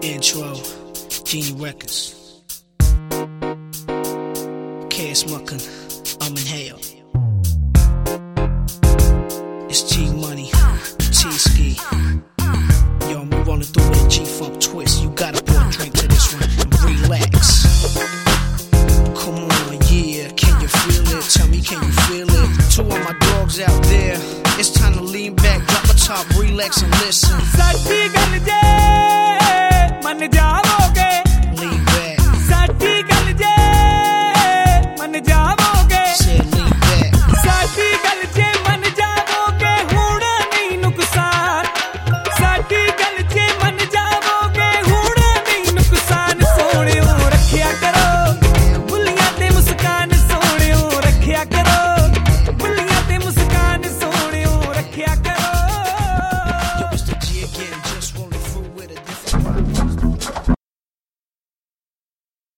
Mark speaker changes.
Speaker 1: Intro, Genie Records. KS Muckin, I'm in hell. It's G Money, T Ski. Yo, I'm rolling through with a G Funk 12.